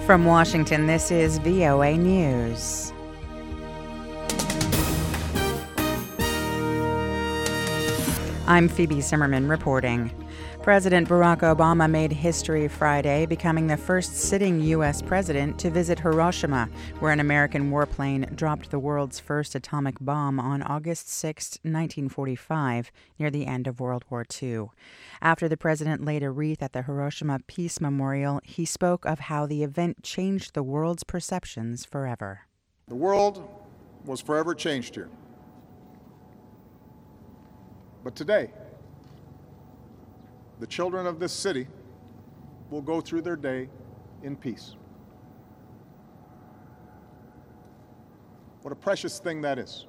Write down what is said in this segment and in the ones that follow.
From Washington, this is VOA News. I'm Phoebe Zimmerman reporting. President Barack Obama made history Friday, becoming the first sitting U.S. president to visit Hiroshima, where an American warplane dropped the world's first atomic bomb on August 6, 1945, near the end of World War II. After the president laid a wreath at the Hiroshima Peace Memorial, he spoke of how the event changed the world's perceptions forever. The world was forever changed here. But today, the children of this city will go through their day in peace. What a precious thing that is.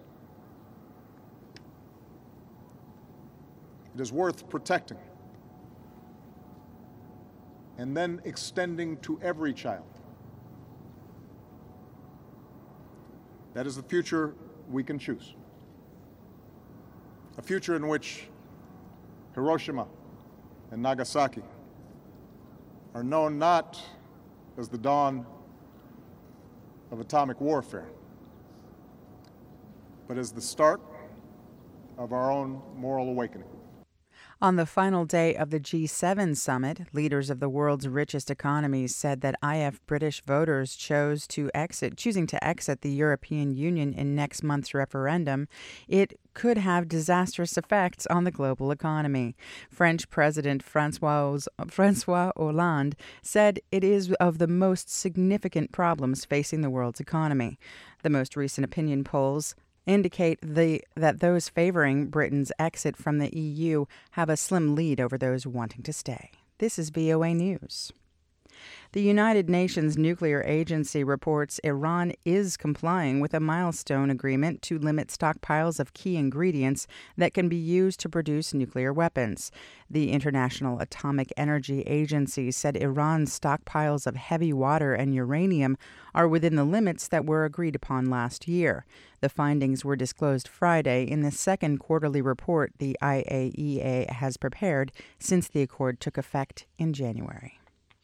It is worth protecting and then extending to every child. That is the future we can choose. A future in which Hiroshima and Nagasaki are known not as the dawn of atomic warfare, but as the start of our own moral awakening. On the final day of the G7 summit, leaders of the world's richest economies said that British voters choosing to exit the European Union in next month's referendum, it could have disastrous effects on the global economy. French President François Hollande said it is of the most significant problems facing the world's economy. The most recent opinion polls indicate that those favoring Britain's exit from the EU have a slim lead over those wanting to stay. This is VOA News. The United Nations Nuclear Agency reports Iran is complying with a milestone agreement to limit stockpiles of key ingredients that can be used to produce nuclear weapons. The International Atomic Energy Agency said Iran's stockpiles of heavy water and uranium are within the limits that were agreed upon last year. The findings were disclosed Friday in the second quarterly report the IAEA has prepared since the accord took effect in January.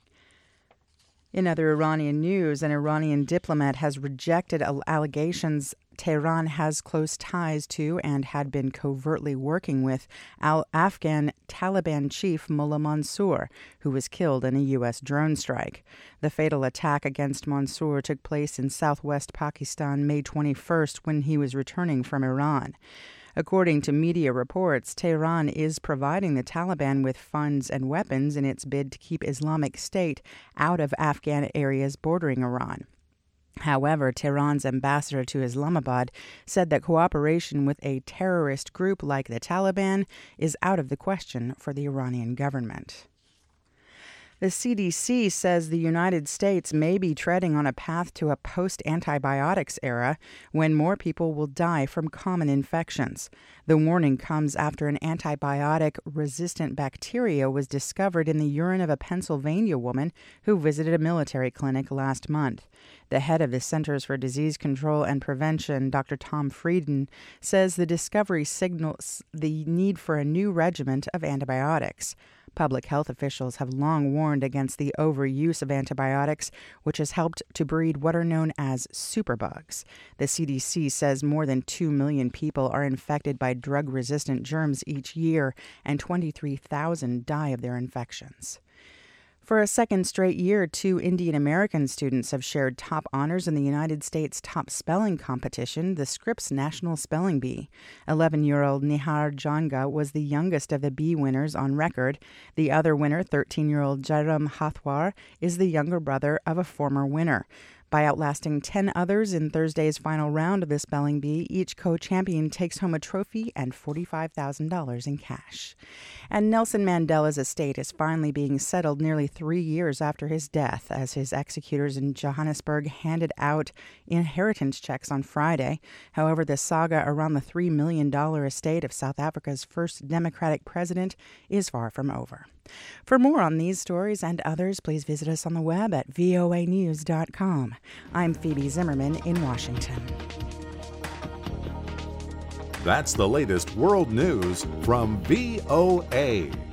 In other Iranian news, an Iranian diplomat has rejected allegations Tehran has close ties to and had been covertly working with Afghan Taliban chief Mullah Mansour, who was killed in a U.S. drone strike. The fatal attack against Mansour took place in southwest Pakistan May 21st when he was returning from Iran. According to media reports, Tehran is providing the Taliban with funds and weapons in its bid to keep Islamic State out of Afghan areas bordering Iran. However, Tehran's ambassador to Islamabad said that cooperation with a terrorist group like the Taliban is out of the question for the Iranian government. The CDC says the United States may be treading on a path to a post-antibiotics era when more people will die from common infections. The warning comes after an antibiotic-resistant bacteria was discovered in the urine of a Pennsylvania woman who visited a military clinic last month. The head of the Centers for Disease Control and Prevention, Dr. Tom Frieden, says the discovery signals the need for a new regimen of antibiotics. Public health officials have long warned against the overuse of antibiotics, which has helped to breed what are known as superbugs. The CDC says more than 2 million people are infected by drug-resistant germs each year, and 23,000 die of their infections. For a second straight year, 2 Indian American students have shared top honors in the United States top spelling competition, the Scripps National Spelling Bee. 11-year-old Nihar Janga was the youngest of the bee winners on record. The other winner, 13-year-old Jairam Hathwar, is the younger brother of a former winner. By outlasting 10 others in Thursday's final round of the Spelling Bee, each co-champion takes home a trophy and $45,000 in cash. And Nelson Mandela's estate is finally being settled nearly 3 years after his death, as his executors in Johannesburg handed out inheritance checks on Friday. However, the saga around the $3 million estate of South Africa's first democratic president is far from over. For more on these stories and others, please visit us on the web at voanews.com. I'm Phoebe Zimmerman in Washington. That's the latest world news from VOA.